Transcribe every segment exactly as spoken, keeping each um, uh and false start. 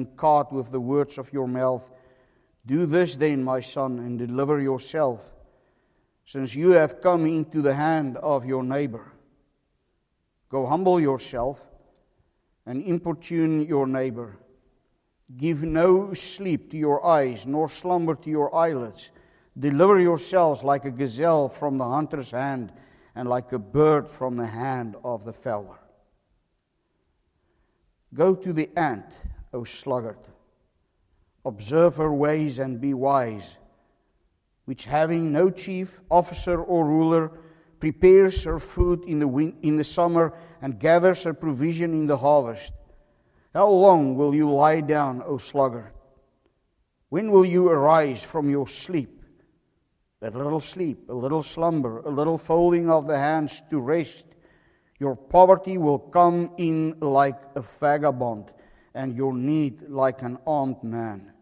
been caught with the words of your mouth. Do this then, my son, and deliver yourself, since you have come into the hand of your neighbor. Go humble yourself and importune your neighbor. Give no sleep to your eyes, nor slumber to your eyelids. Deliver yourselves like a gazelle from the hunter's hand, and like a bird from the hand of the fowler. Go to the ant, O sluggard. Observe her ways and be wise, which having no chief, officer, or ruler, prepares her food in the win- in the summer and gathers her provision in the harvest. How long will you lie down, O sluggard? When will you arise from your sleep? That little sleep, a little slumber, a little folding of the hands to rest. Your poverty will come in like a vagabond, and your need like an armed man.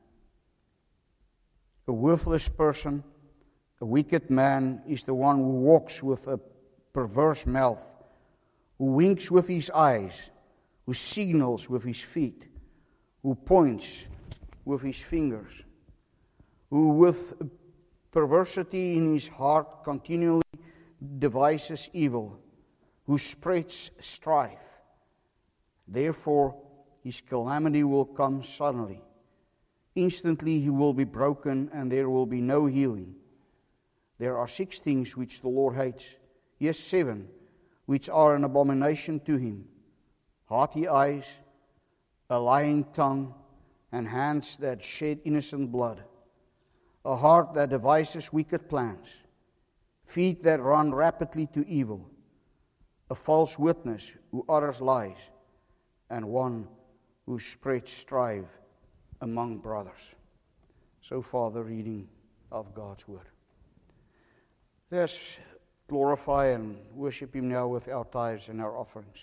A worthless person, a wicked man, is the one who walks with a perverse mouth, who winks with his eyes, who signals with his feet, who points with his fingers, who with perversity in his heart continually devises evil, who spreads strife. Therefore, his calamity will come suddenly. Instantly he will be broken, and there will be no healing. There are six things which the Lord hates, yes, seven, which are an abomination to him: haughty eyes, a lying tongue, and hands that shed innocent blood, a heart that devises wicked plans, feet that run rapidly to evil, a false witness who utters lies, and one who spreads strife among brothers. So far, the reading of God's word. Let's glorify and worship him now with our tithes and our offerings.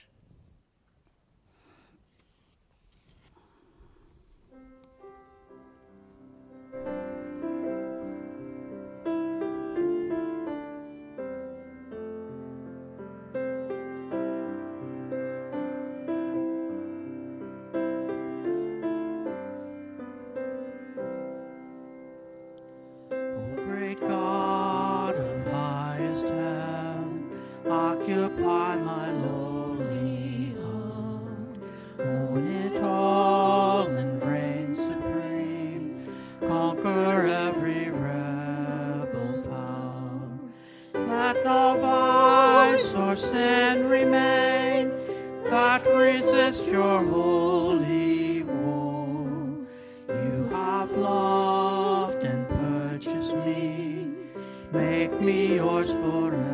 Occupy my lowly heart, own it all and reign supreme, conquer every rebel power. Let no vice or sin remain that resist your holy war. You have loved and purchased me, make me yours forever.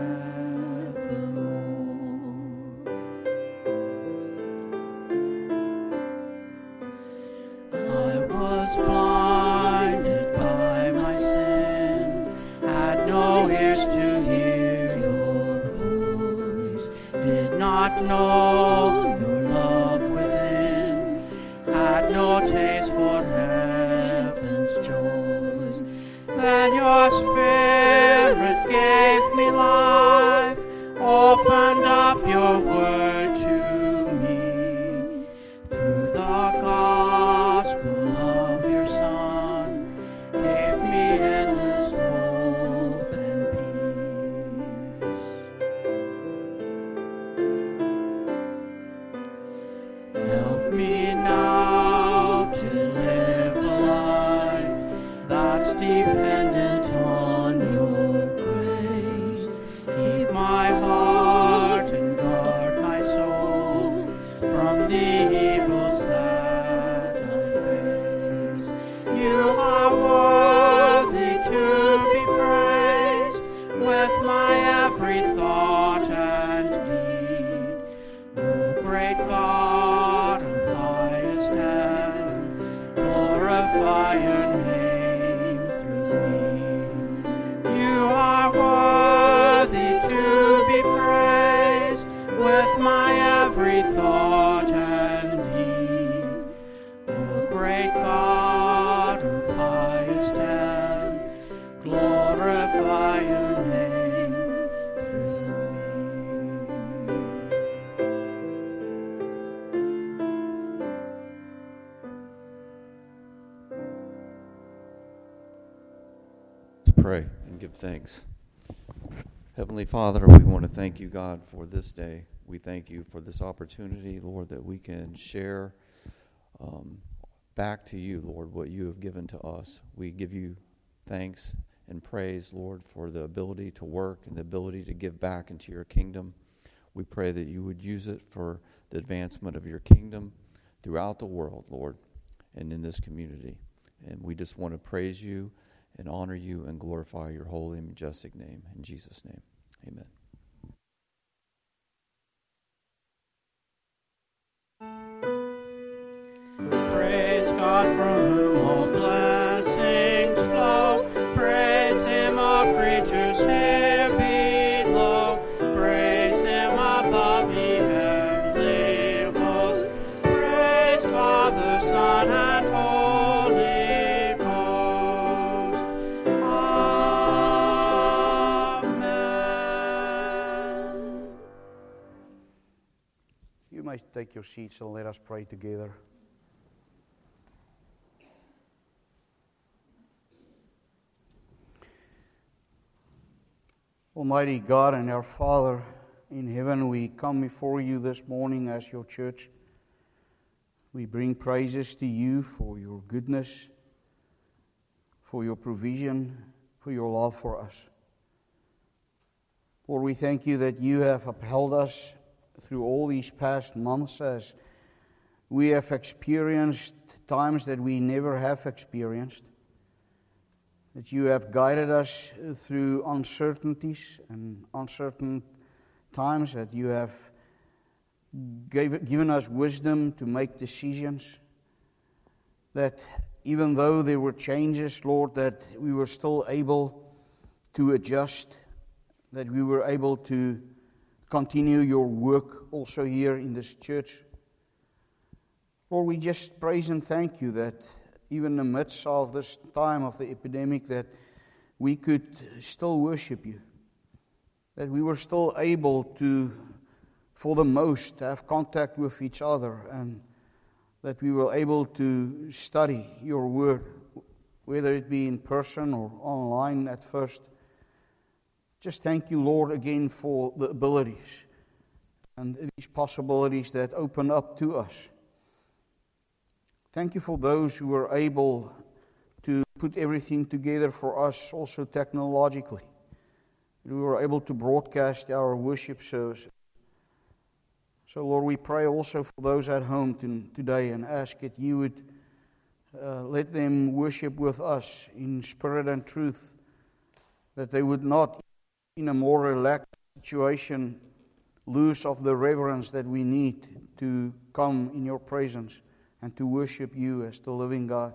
Blinded by my sin, had no ears to hear your voice, did not know your love within, had no taste for heaven's joys. Then your Spirit gave me life, opened up your word to me, through the gospel of your Son, gave me endless hope and peace. Help me now to live a life that's dependent on your grace. Keep my heart and guard my soul from the evils that you are worthy to be praised with my every thought and deed. O great God of highest heaven, glorify your name through me. You are worthy to be praised with my every thought and deed. O great God of highest heaven, glorify your name through me. pray and give thanks. Heavenly Father, we want to thank you, God, for this day. We thank you for this opportunity, Lord, that we can share um, back to you, Lord, what you have given to us. We give you thanks and praise, Lord, for the ability to work and the ability to give back into your kingdom. We pray that you would use it for the advancement of your kingdom throughout the world, Lord, and in this community. And we just want to praise you and honor you and glorify your holy and majestic name. In Jesus' name, amen. Praise God from whom all blessings flow. Praise him, all creatures here below. Praise him above the heavenly hosts. Praise Father, Son, and Holy Ghost. Amen. You may take your seats and let us pray together. Almighty God and our Father in heaven, we come before you this morning as your church. We bring praises to you for your goodness, for your provision, for your love for us. Lord, we thank you that you have upheld us through all these past months as we have experienced times that we never have experienced. That you have guided us through uncertainties and uncertain times, that you have gave, given us wisdom to make decisions, that even though there were changes, Lord, that we were still able to adjust, that we were able to continue your work also here in this church. Lord, we just praise and thank you that even in the midst of this time of the epidemic, that we could still worship you. That we were still able to, for the most, have contact with each other, and that we were able to study your word, whether it be in person or online at first. Just thank you, Lord, again for the abilities and these possibilities that open up to us. Thank you for those who were able to put everything together for us also technologically. We were able to broadcast our worship service. So, Lord, we pray also for those at home to, today and ask that you would uh, let them worship with us in spirit and truth, that they would not, in a more relaxed situation, lose of the reverence that we need to come in your presence and to worship you as the living God.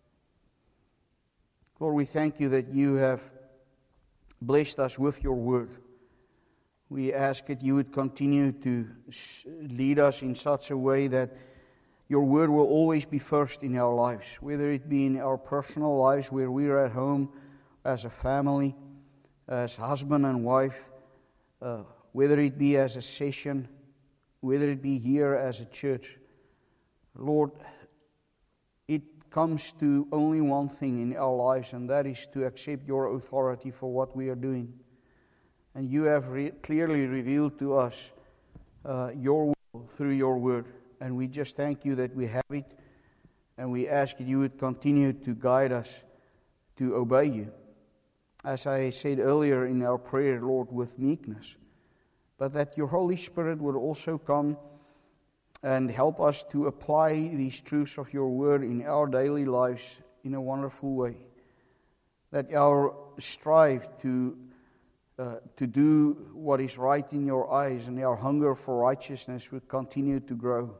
Lord, we thank you that you have blessed us with your word. We ask that you would continue to lead us in such a way that your word will always be first in our lives, whether it be in our personal lives where we are at home as a family, as husband and wife, uh, whether it be as a session, whether it be here as a church. Lord, it comes to only one thing in our lives, and that is to accept your authority for what we are doing. And you have re- clearly revealed to us uh, your will through your word. And we just thank you that we have it, and we ask that you would continue to guide us to obey you. As I said earlier in our prayer, Lord, with meekness, but that your Holy Spirit would also come and help us to apply these truths of your word in our daily lives in a wonderful way. That our strive to uh, to do what is right in your eyes and our hunger for righteousness would continue to grow.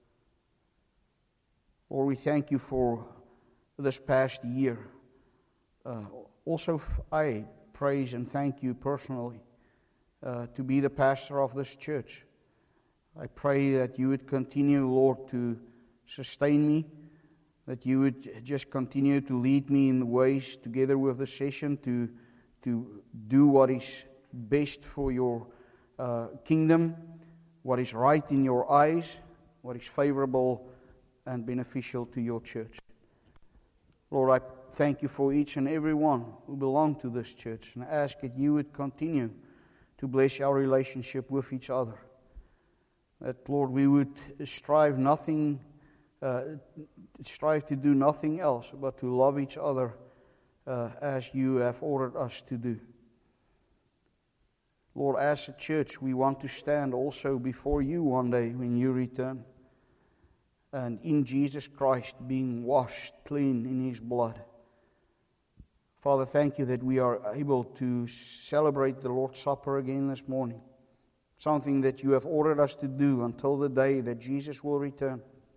Lord, we thank you for this past year. Uh, also, I praise and thank you personally uh, to be the pastor of this church. I pray that you would continue, Lord, to sustain me, that you would just continue to lead me in the ways together with the session to, to do what is best for your uh, kingdom, what is right in your eyes, what is favorable and beneficial to your church. Lord, I thank you for each and every one who belong to this church, and I ask that you would continue to bless our relationship with each other. That, Lord, we would strive nothing, uh, strive to do nothing else but to love each other uh, as you have ordered us to do. Lord, as a church, we want to stand also before you one day when you return. And in Jesus Christ being washed clean in his blood. Father, thank you that we are able to celebrate the Lord's Supper again this morning. Something that you have ordered us to do until the day that Jesus will return.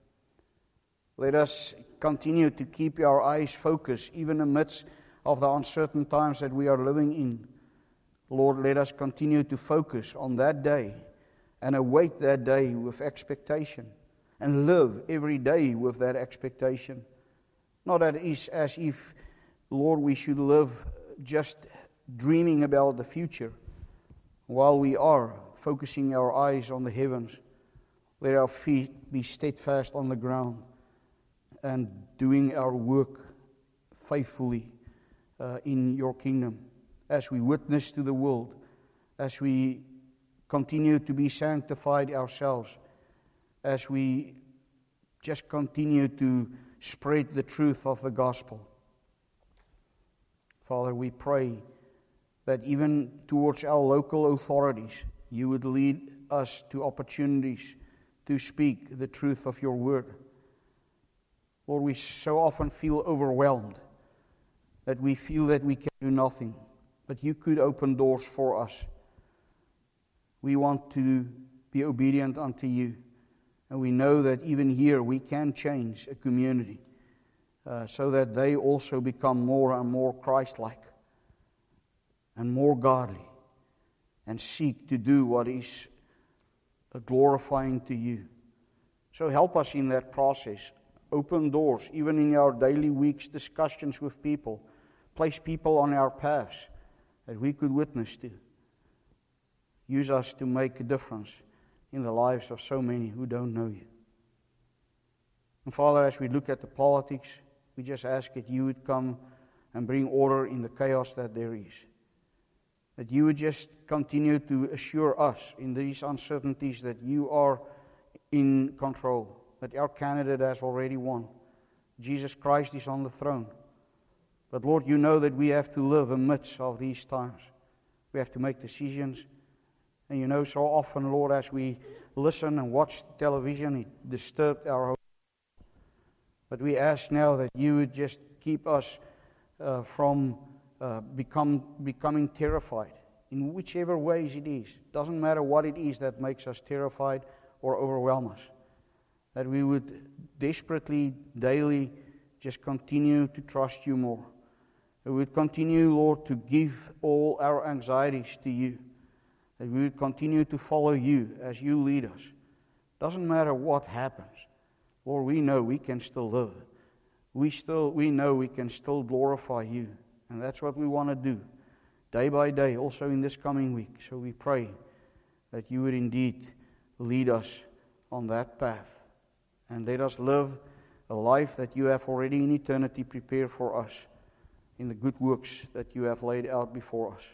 Let us continue to keep our eyes focused even amidst of the uncertain times that we are living in. Lord, let us continue to focus on that day and await that day with expectation. And live every day with that expectation. Not that it is as if, Lord, we should live just dreaming about the future. While we are focusing our eyes on the heavens, let our feet be steadfast on the ground and doing our work faithfully uh, in your kingdom. As we witness to the world, as we continue to be sanctified ourselves, as we just continue to spread the truth of the gospel. Father, we pray that even towards our local authorities, you would lead us to opportunities to speak the truth of your word. Lord, we so often feel overwhelmed, that we feel that we can do nothing, but you could open doors for us. We want to be obedient unto you. And we know that even here we can change a community uh, so that they also become more and more Christ-like and more godly and seek to do what is glorifying to you. So help us in that process. Open doors, even in our daily weeks discussions with people. Place people on our paths that we could witness to. Use us to make a difference in the lives of so many who don't know you. And Father, as we look at the politics, we just ask that you would come and bring order in the chaos that there is. That you would just continue to assure us in these uncertainties that you are in control, that our candidate has already won. Jesus Christ is on the throne. But Lord, you know that we have to live amidst of these times. We have to make decisions. And you know, so often, Lord, as we listen and watch television, it disturbs our hope. But we ask now that you would just keep us uh, from uh, become becoming terrified in whichever ways it is. Doesn't matter what it is that makes us terrified or overwhelm us. That we would desperately, daily, just continue to trust you more. That we would continue, Lord, to give all our anxieties to you. That we would continue to follow you as you lead us. Doesn't matter what happens. Lord, we know we can still live. We still we know we can still glorify you. And that's what we want to do. Day by day, also in this coming week. So we pray that you would indeed lead us on that path. And let us live a life that you have already in eternity prepared for us. In the good works that you have laid out before us.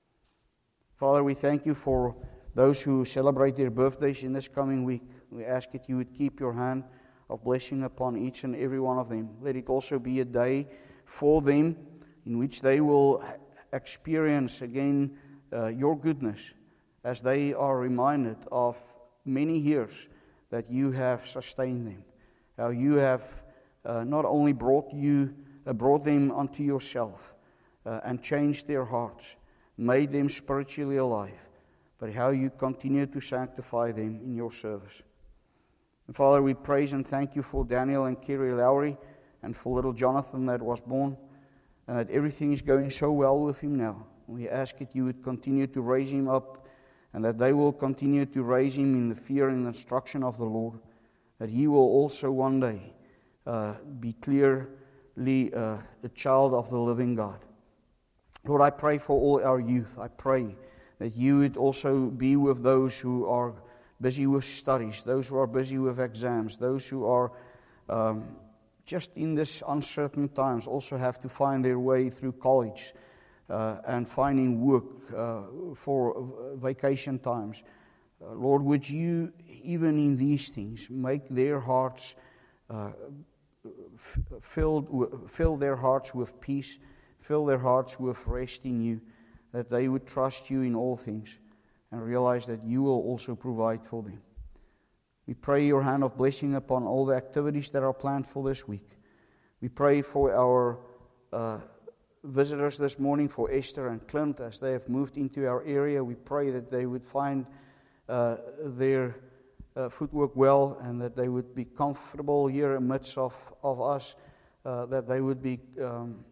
Father, we thank you for those who celebrate their birthdays in this coming week. We ask that you would keep your hand of blessing upon each and every one of them. Let it also be a day for them in which they will experience again uh, your goodness as they are reminded of many years that you have sustained them. How you have uh, not only brought you, uh, brought them unto yourself uh, and changed their hearts, made them spiritually alive, but how you continue to sanctify them in your service. And Father, we praise and thank you for Daniel and Kerry Lowry and for little Jonathan that was born, and that everything is going so well with him now. We ask that you would continue to raise him up, and that they will continue to raise him in the fear and instruction of the Lord, that he will also one day uh, be clearly uh, a child of the living God. Lord, I pray for all our youth. I pray that you would also be with those who are busy with studies, those who are busy with exams, those who are um, just in this uncertain times, also have to find their way through college uh, and finding work uh, for vacation times. Uh, Lord, would you, even in these things, make their hearts uh, f- filled, w- fill their hearts with peace, fill their hearts with rest in you, that they would trust you in all things and realize that you will also provide for them. We pray your hand of blessing upon all the activities that are planned for this week. We pray for our uh, visitors this morning, for Esther and Clint, as they have moved into our area. We pray that they would find uh, their uh, footwork well and that they would be comfortable here amidst of, of us, uh, that they would be um,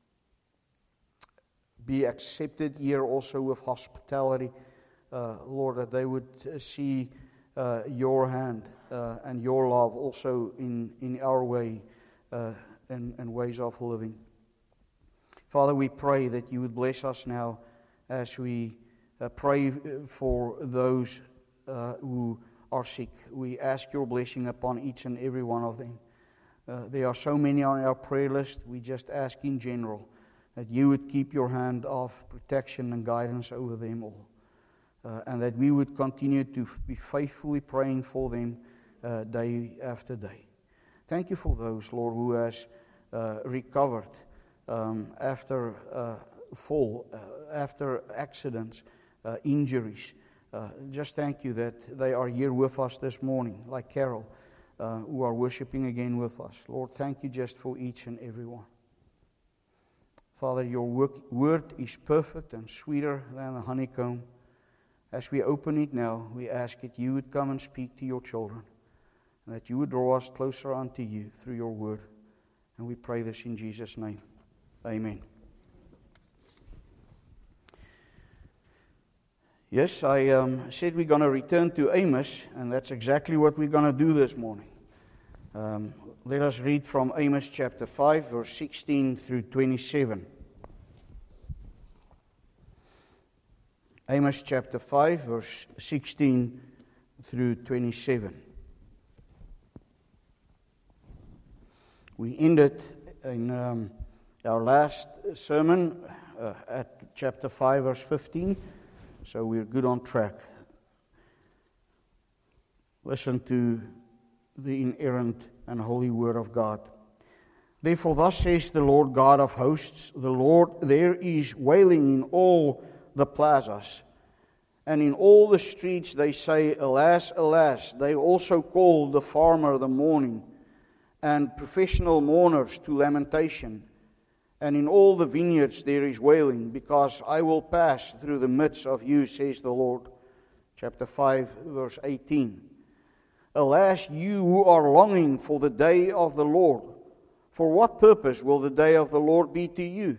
be accepted here also with hospitality. Uh, Lord, that they would uh, see uh, your hand uh, and your love also in, in our way uh, and, and ways of living. Father, we pray that you would bless us now as we uh, pray for those uh, who are sick. We ask your blessing upon each and every one of them. Uh, there are so many on our prayer list. We just ask in general that you would keep your hand of protection and guidance over them all. Uh, and that we would continue to f- be faithfully praying for them uh, day after day. Thank you for those, Lord, who has uh, recovered um, after uh, fall, uh, after accidents, uh, injuries. Uh, just thank you that they are here with us this morning, like Carol, uh, who are worshiping again with us. Lord, thank you just for each and every one. Father, your work, word is perfect and sweeter than the honeycomb. As we open it now, we ask that you would come and speak to your children, and that you would draw us closer unto you through your word. And we pray this in Jesus' name. Amen. Yes, I um, said we're going to return to Amos, and that's exactly what we're going to do this morning. Um, let us read from Amos chapter five, verse sixteen through twenty-seven. Amos chapter five, verse sixteen through twenty-seven. We ended in um, our last sermon uh, at chapter five, verse fifteen, so we're good on track. Listen to the inerrant and holy word of God. Therefore, thus says the Lord God of hosts, the Lord, there is wailing in all the plazas, and in all the streets they say, alas, alas. They also call the farmer the mourning, and professional mourners to lamentation. And in all the vineyards there is wailing, because I will pass through the midst of you, says the Lord. Chapter five, verse eighteen. Alas, you who are longing for the day of the Lord, for what purpose will the day of the Lord be to you?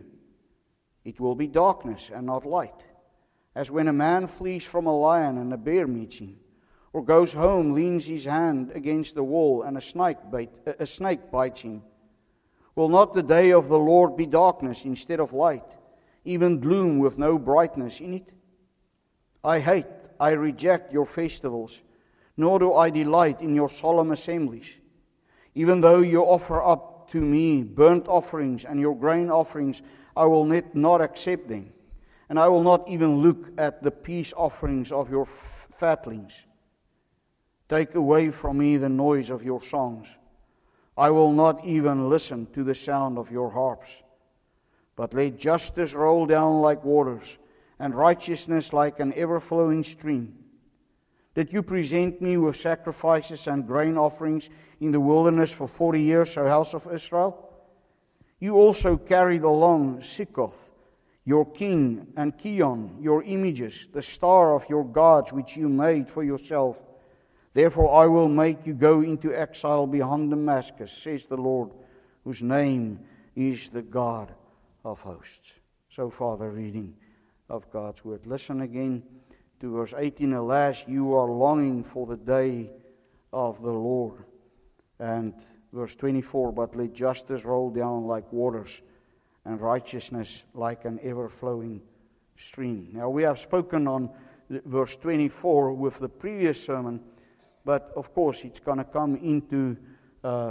It will be darkness and not light, as when a man flees from a lion and a bear meets him, or goes home, leans his hand against the wall, and a snake, bite, a snake bites him. Will not the day of the Lord be darkness instead of light, even gloom with no brightness in it? I hate, I reject your festivals, nor do I delight in your solemn assemblies. Even though you offer up to me burnt offerings and your grain offerings, I will not accept them, and I will not even look at the peace offerings of your f- fatlings. Take away from me the noise of your songs. I will not even listen to the sound of your harps. But let justice roll down like waters, and righteousness like an ever-flowing stream. Did you present me with sacrifices and grain offerings in the wilderness for forty years, O house of Israel? You also carried along Sikkoth, your king, and Kion, your images, the star of your gods which you made for yourself. Therefore I will make you go into exile beyond Damascus, says the Lord, whose name is the God of hosts. So far the reading of God's word. Listen again to verse eighteen. Alas, you are longing for the day of the Lord. And verse twenty-four, but let justice roll down like waters, and righteousness like an ever-flowing stream. Now we have spoken on verse twenty-four with the previous sermon, but of course it's going to come into uh,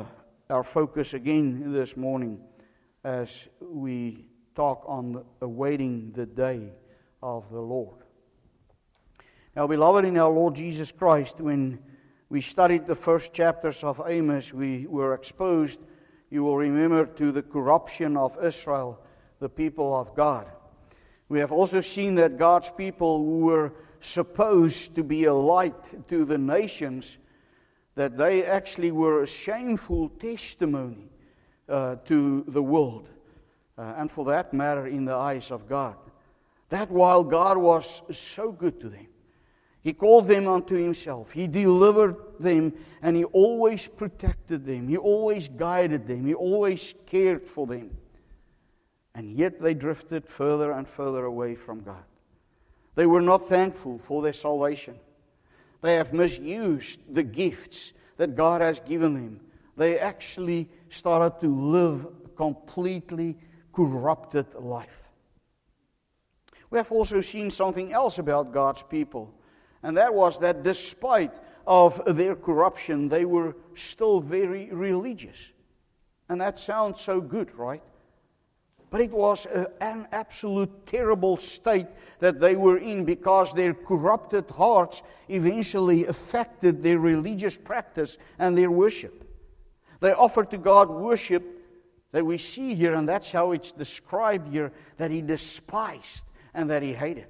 our focus again this morning as we talk on the, awaiting the day of the Lord. Now, beloved in our Lord Jesus Christ, when we studied the first chapters of Amos, we were exposed, you will remember, to the corruption of Israel, the people of God. We have also seen that God's people who were supposed to be a light to the nations, that they actually were a shameful testimony uh, to the world, uh, and for that matter in the eyes of God. That while God was so good to them, He called them unto Himself, He delivered them, and He always protected them, He always guided them, He always cared for them. And yet they drifted further and further away from God. They were not thankful for their salvation. They have misused the gifts that God has given them. They actually started to live a completely corrupted life. We have also seen something else about God's people, and that was that despite of their corruption, they were still very religious. And that sounds so good, right? But it was a, an absolute terrible state that they were in, because their corrupted hearts eventually affected their religious practice and their worship. They offered to God worship that we see here, and that's how it's described here, that He despised and that He hated.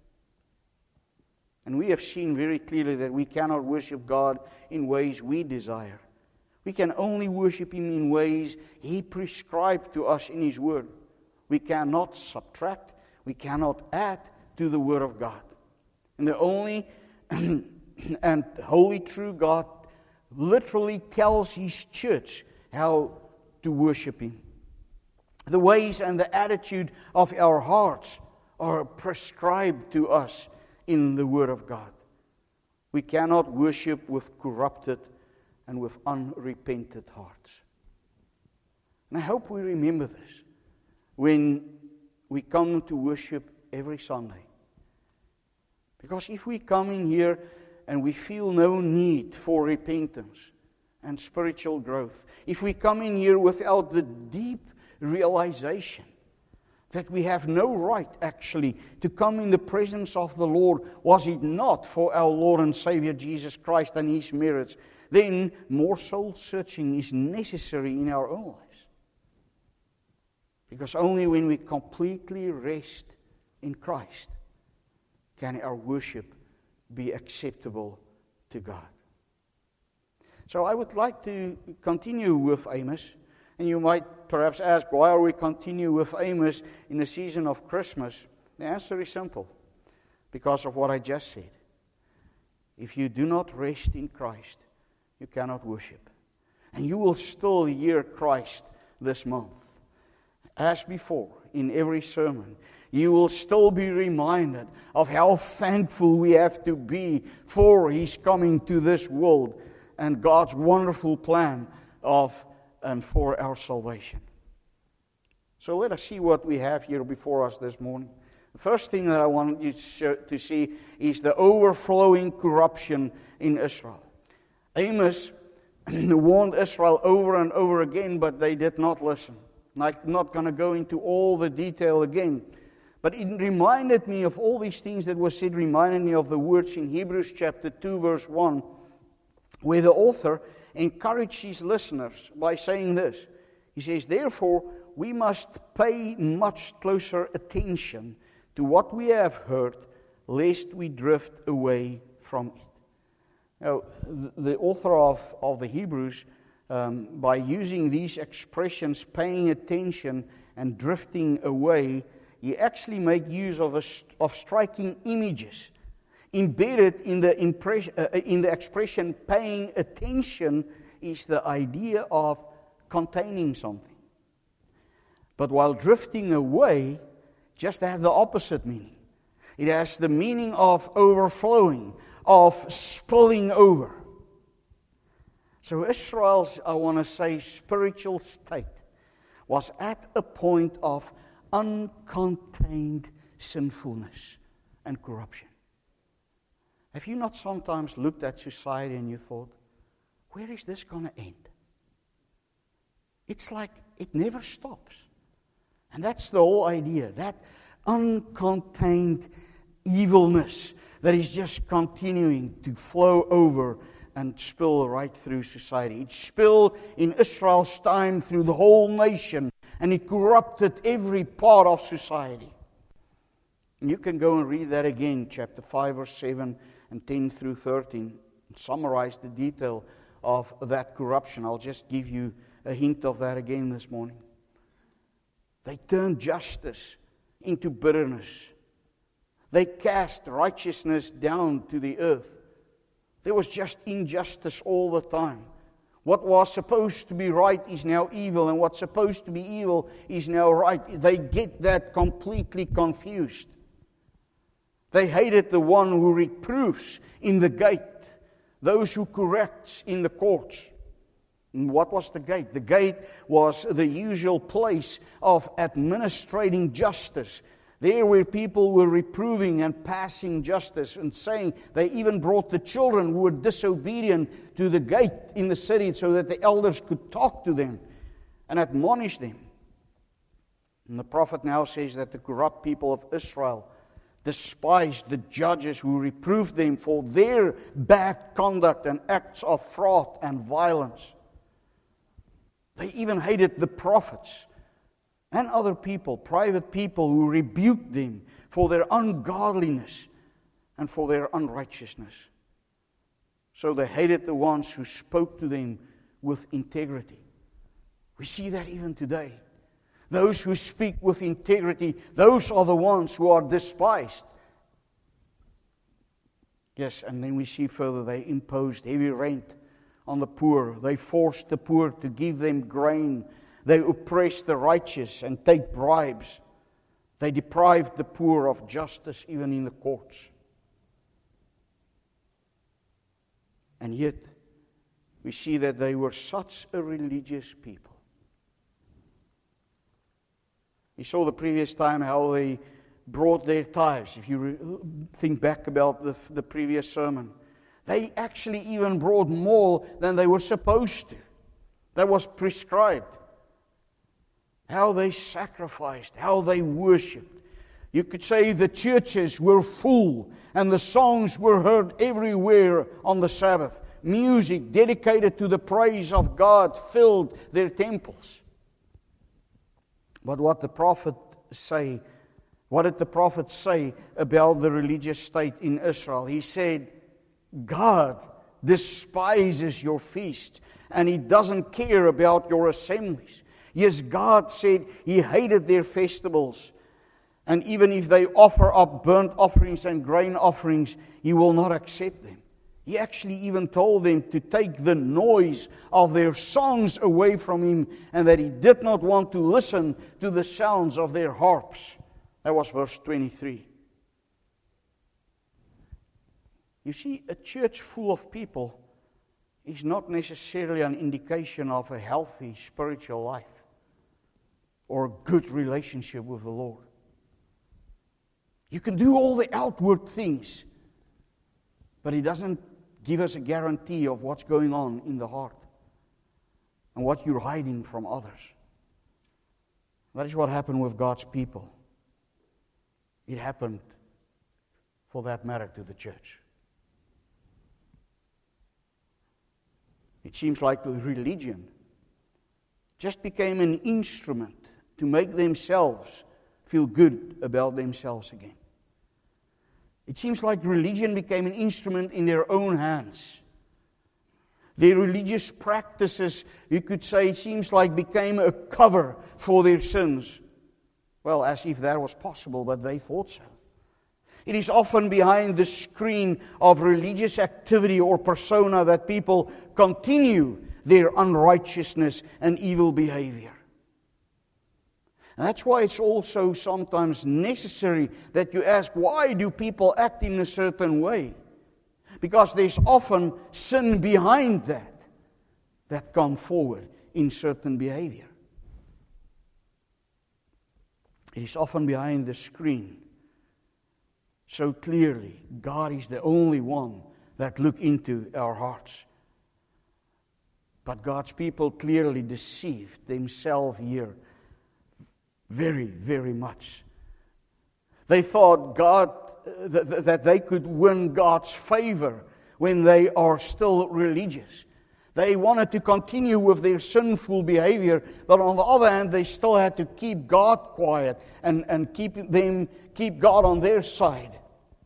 And we have seen very clearly that we cannot worship God in ways we desire. We can only worship Him in ways He prescribed to us in His Word. We cannot subtract, we cannot add to the Word of God. And the only and holy true God literally tells His church how to worship Him. The ways and the attitude of our hearts are prescribed to us in the Word of God. We cannot worship with corrupted and with unrepented hearts. And I hope we remember this when we come to worship every Sunday. Because if we come in here and we feel no need for repentance and spiritual growth, if we come in here without the deep realization that we have no right actually to come in the presence of the Lord, was it not for our Lord and Savior Jesus Christ and His merits, then more soul searching is necessary in our own lives. Because only when we completely rest in Christ can our worship be acceptable to God. So I would like to continue with Amos. And you might perhaps ask, why are we continue with Amos in the season of Christmas? The answer is simple. Because of what I just said. If you do not rest in Christ, you cannot worship. And you will still hear Christ this month. As before, in every sermon, you will still be reminded of how thankful we have to be for His coming to this world and God's wonderful plan of and for our salvation. So let us see what we have here before us this morning. The first thing that I want you to see is the overflowing corruption in Israel. Amos warned Israel over and over again, but they did not listen. I'm not going to go into all the detail again. But it reminded me of all these things that were said, reminded me of the words in Hebrews chapter two, verse one, where the author encouraged his listeners by saying this. He says, therefore, we must pay much closer attention to what we have heard, lest we drift away from it. Now, the author of, of the Hebrews, um, by using these expressions, paying attention and drifting away, he actually made use of, a, of striking images. Embedded in the, impress, uh, in the expression paying attention is the idea of containing something. But while drifting away just has the opposite meaning. It has the meaning of overflowing, of spilling over. So Israel's, I want to say, spiritual state was at a point of uncontained sinfulness and corruption. Have you not sometimes looked at society and you thought, where is this going to end? It's like it never stops. And that's the whole idea, that uncontained evilness that is just continuing to flow over and spill right through society. It spilled in Israel's time through the whole nation, and it corrupted every part of society. And you can go and read that again, chapter five, verse seven and ten through thirteen, and summarize the detail of that corruption. I'll just give you a hint of that again this morning. They turned justice into bitterness. They cast righteousness down to the earth. There was just injustice all the time. What was supposed to be right is now evil, and what's supposed to be evil is now right. They get that completely confused. They hated the one who reproves in the gate, those who corrects in the courts. And what was the gate? The gate was the usual place of administrating justice. There where people were reproving and passing justice and saying, they even brought the children who were disobedient to the gate in the city so that the elders could talk to them and admonish them. And the prophet now says that the corrupt people of Israel despised the judges who reproved them for their bad conduct and acts of fraud and violence. They even hated the prophets and other people, private people, who rebuked them for their ungodliness and for their unrighteousness. So they hated the ones who spoke to them with integrity. We see that even today. Those who speak with integrity, those are the ones who are despised. Yes, and then we see further, they imposed heavy rent on the poor. They forced the poor to give them grain. They oppressed the righteous and take bribes. They deprived the poor of justice even in the courts. And yet, we see that they were such a religious people. We saw the previous time how they brought their tithes. If you re- think back about the, the previous sermon, they actually even brought more than they were supposed to. That was prescribed. How they sacrificed, how they worshipped. You could say the churches were full and the songs were heard everywhere on the Sabbath. Music dedicated to the praise of God filled their temples. But what the prophet say, what did the prophet say about the religious state in Israel? He said, God despises your feast and He doesn't care about your assemblies. Yes, God said He hated their festivals. And even if they offer up burnt offerings and grain offerings, He will not accept them. He actually even told them to take the noise of their songs away from Him, and that He did not want to listen to the sounds of their harps. That was verse twenty-three. You see, a church full of people is not necessarily an indication of a healthy spiritual life or a good relationship with the Lord. You can do all the outward things, but He doesn't give us a guarantee of what's going on in the heart and what you're hiding from others. That is what happened with God's people. It happened, for that matter, to the church. It seems like the religion just became an instrument to make themselves feel good about themselves again. It seems like religion became an instrument in their own hands. Their religious practices, you could say, it seems like became a cover for their sins. Well, as if that was possible, but they thought so. It is often behind the screen of religious activity or persona that people continue their unrighteousness and evil behavior. And that's why it's also sometimes necessary that you ask, why do people act in a certain way? Because there's often sin behind that that come forward in certain behavior. It is often behind the screen. So clearly, God is the only one that look into our hearts. But God's people clearly deceived themselves here very, very much. They thought God uh, th- that they could win God's favor when they are still religious. They wanted to continue with their sinful behavior, but on the other hand, they still had to keep God quiet and, and keep them keep God on their side.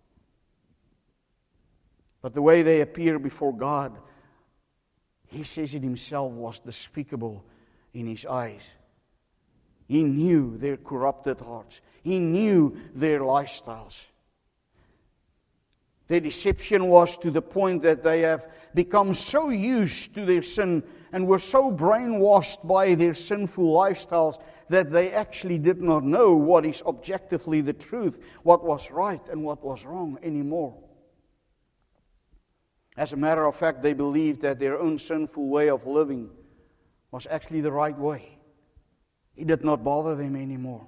But the way they appear before God, He says it Himself, was despicable in His eyes. He knew their corrupted hearts. He knew their lifestyles. Their deception was to the point that they have become so used to their sin and were so brainwashed by their sinful lifestyles that they actually did not know what is objectively the truth, what was right and what was wrong anymore. As a matter of fact, they believed that their own sinful way of living was actually the right way. It did not bother them anymore.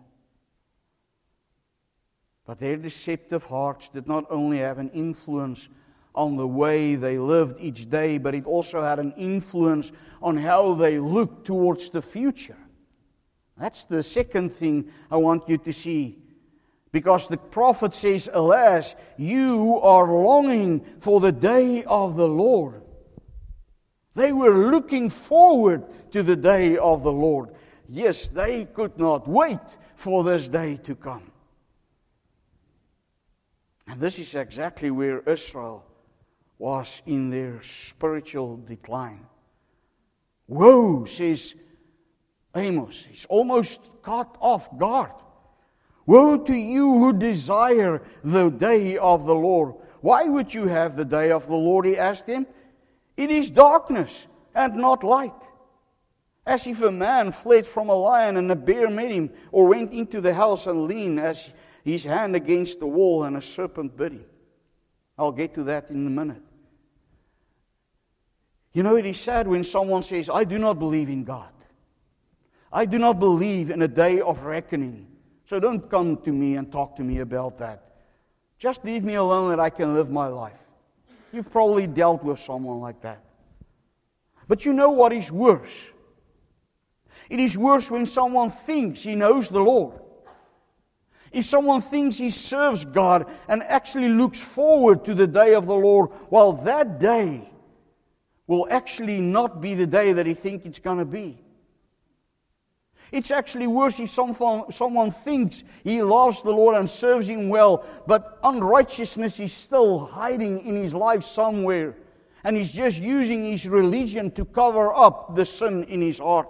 But their deceptive hearts did not only have an influence on the way they lived each day, but it also had an influence on how they looked towards the future. That's the second thing I want you to see. Because the prophet says, alas, you are longing for the day of the Lord. They were looking forward to the day of the Lord. Yes, they could not wait for this day to come. And this is exactly where Israel was in their spiritual decline. Woe, says Amos. He's almost caught off guard. Woe to you who desire the day of the Lord. Why would you have the day of the Lord, he asked him. It is darkness and not light. As if a man fled from a lion and a bear met him, or went into the house and leaned as his hand against the wall and a serpent bit him. I'll get to that in a minute. You know, it is sad when someone says, I do not believe in God. I do not believe in a day of reckoning. So don't come to me and talk to me about that. Just leave me alone that I can live my life. You've probably dealt with someone like that. But you know what is worse? It is worse when someone thinks he knows the Lord. If someone thinks he serves God and actually looks forward to the day of the Lord, while that day will actually not be the day that he thinks it's going to be. It's actually worse if someone, someone thinks he loves the Lord and serves Him well, but unrighteousness is still hiding in his life somewhere, and he's just using his religion to cover up the sin in his heart.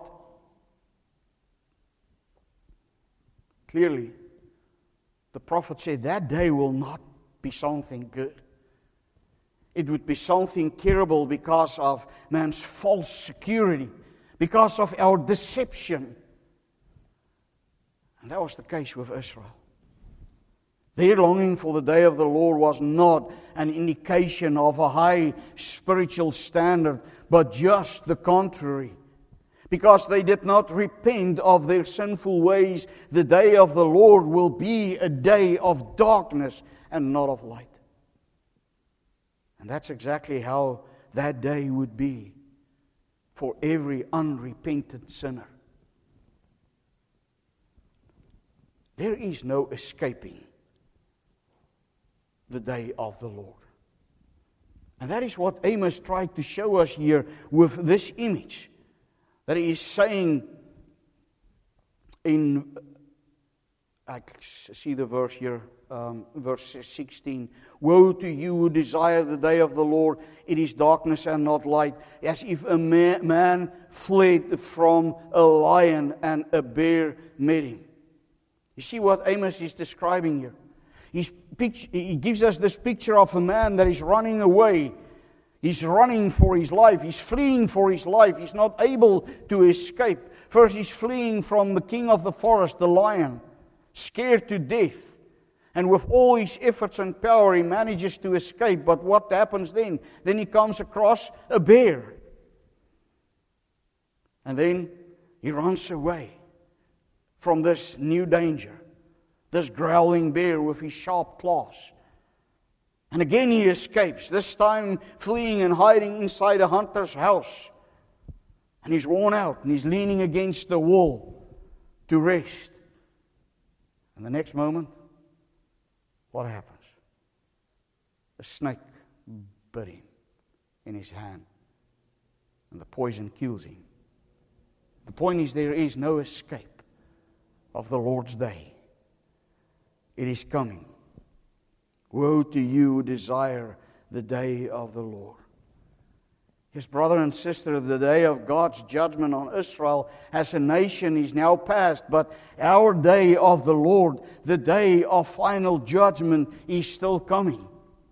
Clearly, the prophet said that day will not be something good. It would be something terrible because of man's false security, because of our deception. And that was the case with Israel. Their longing for the day of the Lord was not an indication of a high spiritual standard, but just the contrary. Because they did not repent of their sinful ways, the day of the Lord will be a day of darkness and not of light. And that's exactly how that day would be for every unrepentant sinner. There is no escaping the day of the Lord. And that is what Amos tried to show us here with this image. That he is saying in, I see the verse here, um, verse sixteen. Woe to you who desire the day of the Lord. It is darkness and not light. As if a man, man fled from a lion and a bear met him. You see what Amos is describing here? He's, he gives us this picture of a man that is running away. He's running for his life. He's fleeing for his life. He's not able to escape. First, he's fleeing from the king of the forest, the lion, scared to death. And with all his efforts and power, he manages to escape. But what happens then? Then he comes across a bear. And then he runs away from this new danger, this growling bear with his sharp claws. And again he escapes, this time fleeing and hiding inside a hunter's house. And he's worn out, and he's leaning against the wall to rest. And the next moment, what happens? A snake bit him in his hand, and the poison kills him. The point is, there is no escape of the Lord's day. It is coming. Woe to you who desire the day of the Lord. Yes, brother and sister, the day of God's judgment on Israel as a nation is now past, but our day of the Lord, the day of final judgment, is still coming.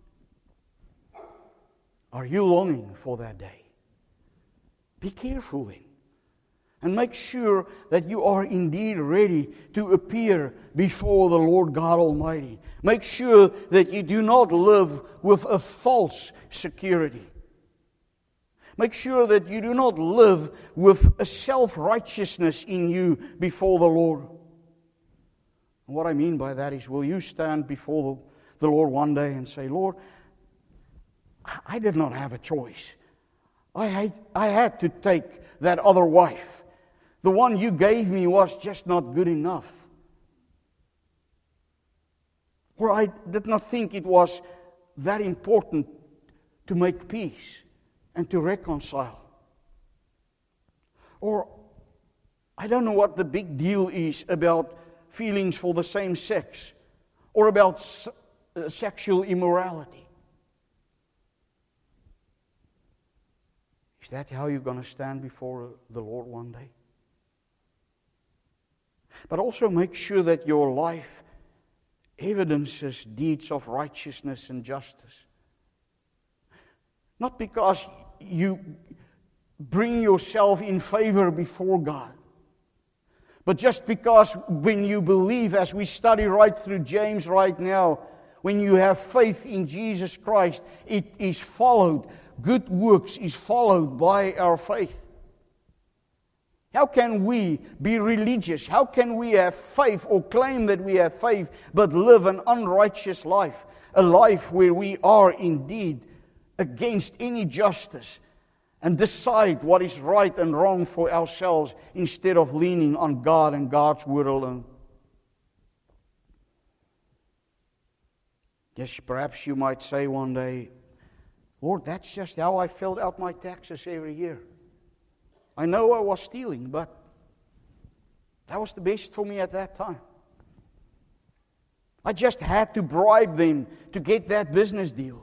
Are you longing for that day? Be careful then, and make sure that you are indeed ready to appear before the Lord God Almighty. Make sure that you do not live with a false security. Make sure that you do not live with a self-righteousness in you before the Lord. And what I mean by that is, will you stand before the, the Lord one day and say, Lord, I did not have a choice. I had, I had to take that other wife. The one you gave me was just not good enough. Or I did not think it was that important to make peace and to reconcile. Or I don't know what the big deal is about feelings for the same sex, or about s- uh, sexual immorality. Is that how you're going to stand before the Lord one day? But also make sure that your life evidences deeds of righteousness and justice. Not because you bring yourself in favor before God, but just because when you believe, as we study right through James right now, when you have faith in Jesus Christ, it is followed. Good works is followed by our faith. How can we be religious? How can we have faith or claim that we have faith but live an unrighteous life? A life where we are indeed against any justice and decide what is right and wrong for ourselves instead of leaning on God and God's word alone. Yes, perhaps you might say one day, Lord, that's just how I filled out my taxes every year. I know I was stealing, but that was the best for me at that time. I just had to bribe them to get that business deal.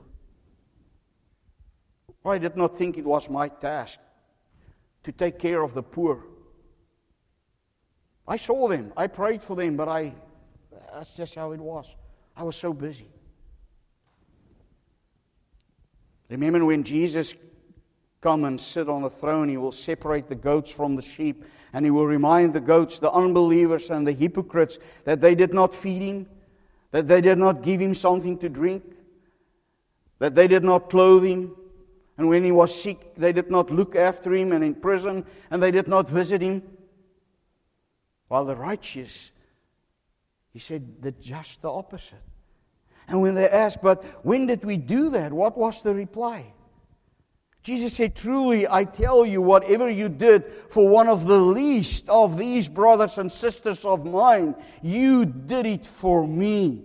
I did not think it was my task to take care of the poor. I saw them, I prayed for them, but I that's just how it was. I was so busy. Remember when Jesus come and sit on the throne, He will separate the goats from the sheep, and He will remind the goats, the unbelievers and the hypocrites, that they did not feed Him, that they did not give Him something to drink, that they did not clothe Him, and when He was sick, they did not look after Him, and in prison, and they did not visit Him. While the righteous, He said, the just the opposite. And when they asked, but when did we do that? What was the reply? Jesus said, truly, I tell you, whatever you did for one of the least of these brothers and sisters of mine, you did it for me.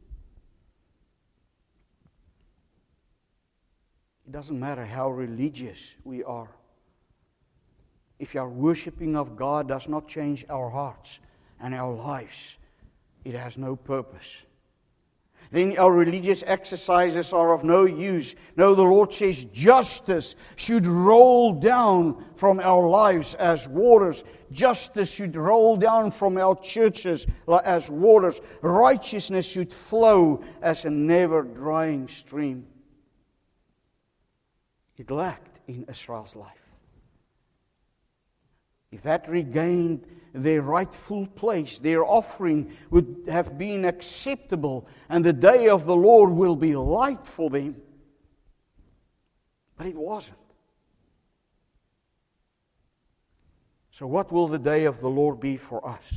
It doesn't matter how religious we are. If our worshiping of God does not change our hearts and our lives, it has no purpose. Then our religious exercises are of no use. No, the Lord says justice should roll down from our lives as waters. Justice should roll down from our churches as waters. Righteousness should flow as a never-drying stream. It lacked in Israel's life. If that regained their rightful place, their offering would have been acceptable, and the day of the Lord will be light for them. But it wasn't. So what will the day of the Lord be for us?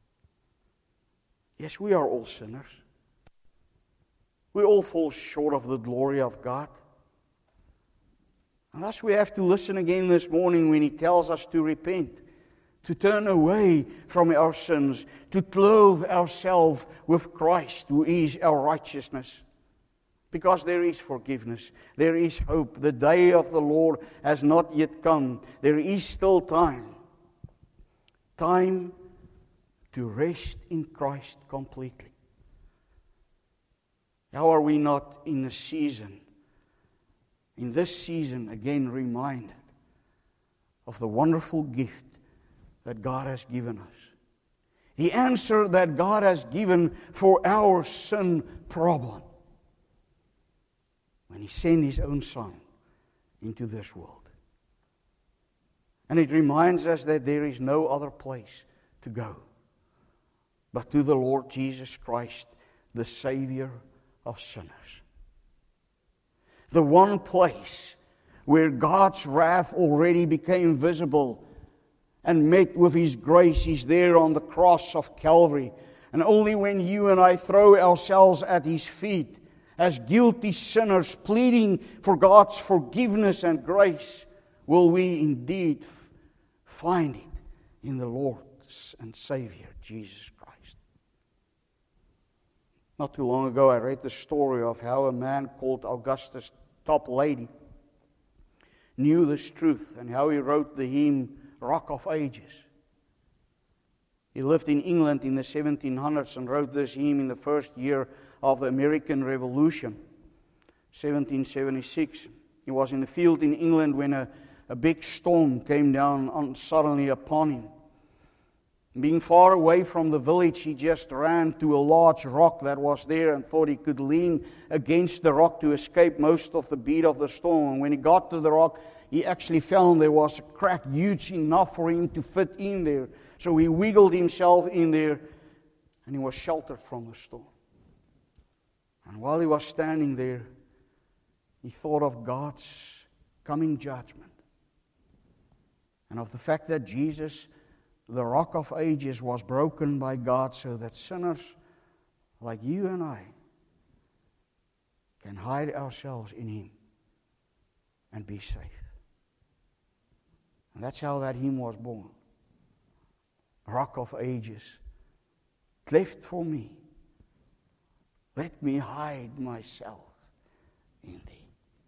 Yes, we are all sinners. We all fall short of the glory of God. And thus we have to listen again this morning when He tells us to repent, to turn away from our sins, to clothe ourselves with Christ, who is our righteousness. Because there is forgiveness, there is hope. The day of the Lord has not yet come. There is still time. Time to rest in Christ completely. How are we not in a season, in this season, again reminded of the wonderful gift that God has given us? The answer that God has given for our sin problem, when He sent His own Son into this world. And it reminds us that there is no other place to go but to the Lord Jesus Christ, the Savior of sinners. The one place where God's wrath already became visible and met with His grace is there on the cross of Calvary. And only when you and I throw ourselves at His feet as guilty sinners pleading for God's forgiveness and grace will we indeed find it in the Lord and Savior, Jesus Christ. Not too long ago, I read the story of how a man called Augustus Toplady knew this truth and how he wrote the hymn Rock of Ages. He lived in England in the seventeen hundreds and wrote this hymn in the first year of the American Revolution, seventeen seventy-six. He was in the field in England when a, a big storm came down on, suddenly upon him. Being far away from the village, he just ran to a large rock that was there and thought he could lean against the rock to escape most of the beat of the storm. And when he got to the rock, he actually found there was a crack huge enough for him to fit in there. So he wiggled himself in there and he was sheltered from the storm. And while he was standing there, he thought of God's coming judgment and of the fact that Jesus, the Rock of Ages, was broken by God so that sinners like you and I can hide ourselves in Him and be safe. And that's how that hymn was born. Rock of Ages, cleft for me, let me hide myself in Thee.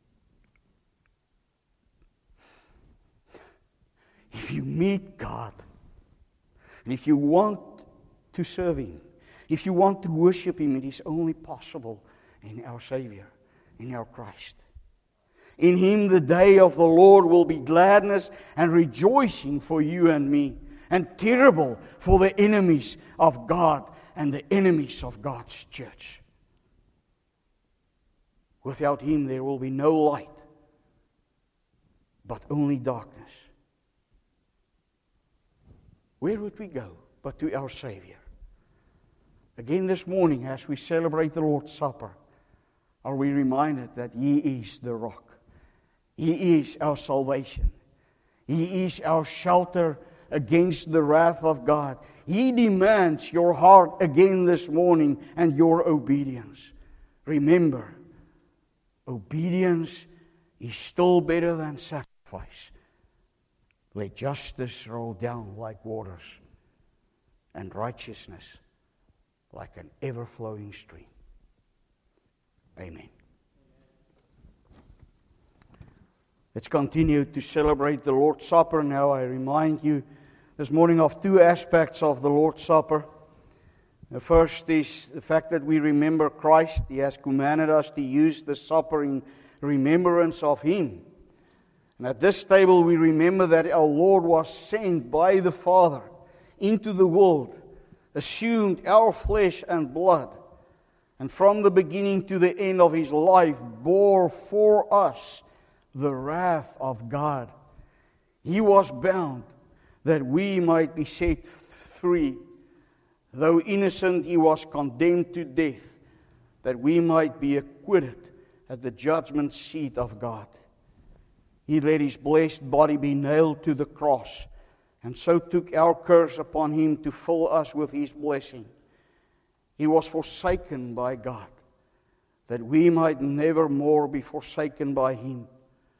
If you meet God, and if you want to serve Him, if you want to worship Him, it is only possible in our Savior, in our Christ. In Him the day of the Lord will be gladness and rejoicing for you and me, and terrible for the enemies of God and the enemies of God's church. Without Him there will be no light, but only darkness. Where would we go but to our Savior? Again this morning, as we celebrate the Lord's Supper, are we reminded that He is the rock. He is our salvation. He is our shelter against the wrath of God. He demands your heart again this morning and your obedience. Remember, obedience is still better than sacrifice. Let justice roll down like waters, and righteousness like an ever-flowing stream. Amen. Let's continue to celebrate the Lord's Supper. Now I remind you this morning of two aspects of the Lord's Supper. The first is the fact that we remember Christ. He has commanded us to use the supper in remembrance of Him. And at this table we remember that our Lord was sent by the Father into the world, assumed our flesh and blood, and from the beginning to the end of His life bore for us the wrath of God. He was bound that we might be set free. Though innocent, He was condemned to death, that we might be acquitted at the judgment seat of God. He let His blessed body be nailed to the cross, and so took our curse upon Him to fill us with His blessing. He was forsaken by God, that we might never more be forsaken by Him.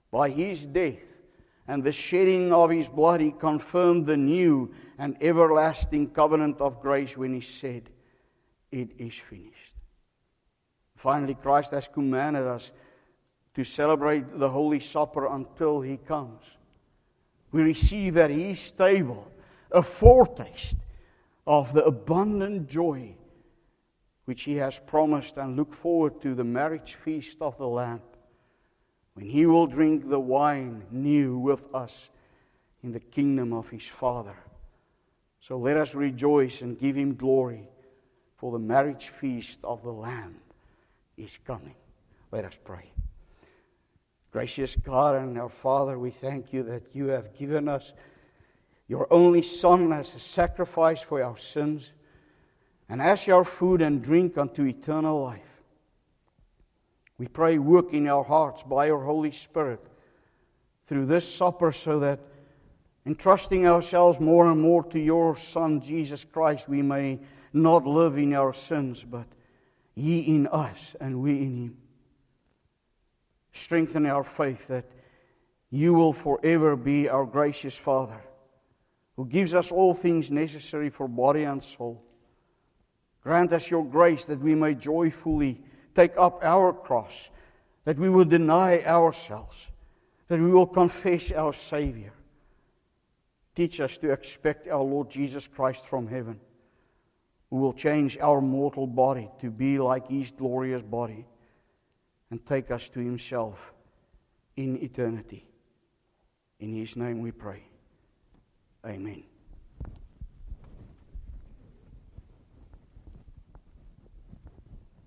By his death and the shedding of his blood, he confirmed the new and everlasting covenant of grace when he said, "It is finished." Finally, Christ has commanded us to celebrate the Holy Supper until he comes. We receive at his table a foretaste of the abundant joy which he has promised, and look forward to the marriage feast of the Lamb, when he will drink the wine new with us in the kingdom of his Father. So let us rejoice and give him glory, for the marriage feast of the Lamb is coming. Let us pray. Gracious God and our Father, we thank you that you have given us your only Son as a sacrifice for our sins, and as our food and drink unto eternal life. We pray, work in our hearts by your Holy Spirit through this supper, so that entrusting ourselves more and more to your Son, Jesus Christ, we may not live in our sins, but he in us and we in him. Strengthen our faith that you will forever be our gracious Father, who gives us all things necessary for body and soul. Grant us your grace that we may joyfully take up our cross, that we will deny ourselves, that we will confess our Savior. Teach us to expect our Lord Jesus Christ from heaven, who will change our mortal body to be like his glorious body and take us to himself in eternity. In his name we pray. Amen.